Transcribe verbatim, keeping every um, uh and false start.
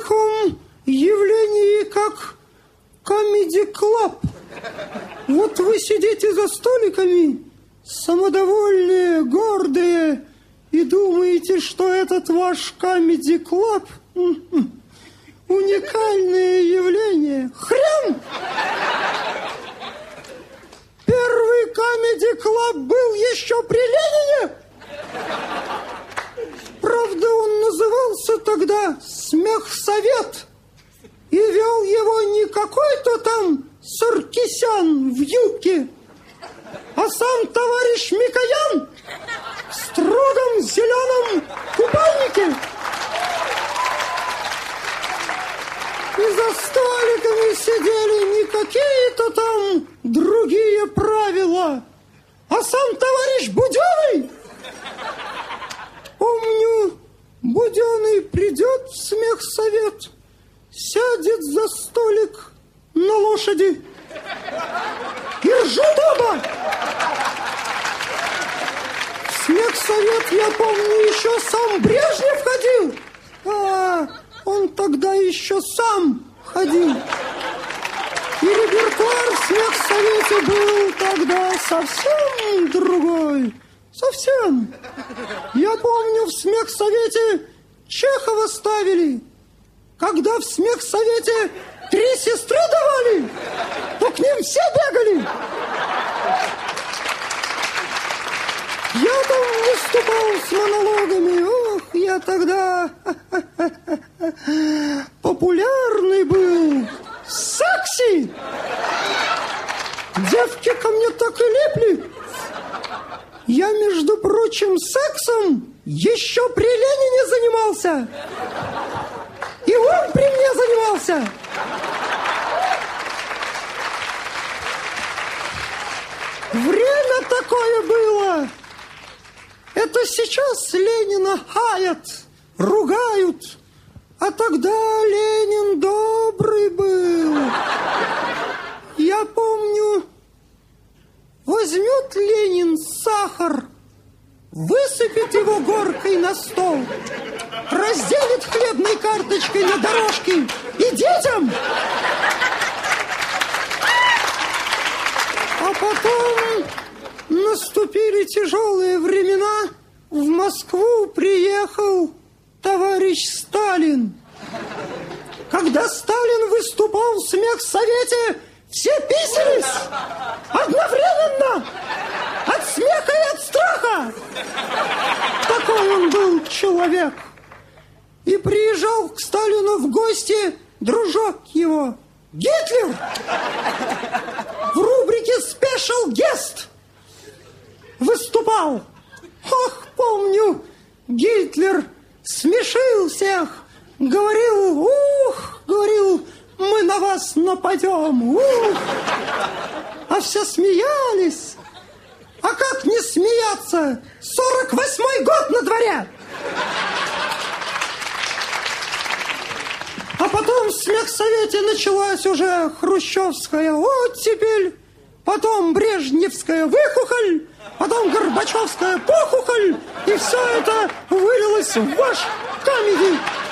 таком явлении, как Comedy Club. Вот вы сидите за столиками, самодовольные, гордые, и думаете, что этот ваш Comedy Club уникальное явление. Хрен! Первый Comedy Club был еще при Ленине. Правда, он назывался тогда «Смехсовет». И вел его не какой-то там Саркисян в юбке, а сам товарищ Микоян в строгом зеленом купальнике. И за столиками сидели не какие-то там другие правила, а сам товарищ Буденный. Помню, Буденный придет в смехсовет, сядет за столик на лошади и ржут оба. В смехсовет, я помню, еще сам Брежнев ходил. А, он тогда еще сам ходил. И репертуар в смехсовете был тогда совсем другой. Совсем. Я помню, в смехсовете Чехова ставили. Когда в смехсовете три сестры давали, то к ним все бегали. Я там выступал с монологами. Ох, я тогда популярный был. Секси! Девки ко мне так и липли. Я, между прочим, сексом еще при Ленине занимался. И он при мне занимался. Время такое было. Это сейчас Ленина хаят, ругают. А тогда Ленин добрый был. Я помню, возьмет Ленин сахар, высыпет его горкой на стол, разделит хлебной карточкой на дорожке и детям. А потом наступили тяжелые времена. В Москву приехал товарищ Сталин. Когда Сталин выступал в смехсовете, все писались одновременно от смеха и от страха. Такой он был человек. И приезжал к Сталину в гости дружок его, Гитлер, в рубрике «Special Guest» выступал. Ох, помню, Гитлер смешил всех, говорил, ух, говорил, мы на вас нападем, ух. А все смеялись. А как не смеяться? сорок восьмой год на дворе. А потом в смехсовете началась уже хрущевская оттепель, потом брежневская выхухоль, потом горбачевская похухоль, и все это вылилось в ваш Comedy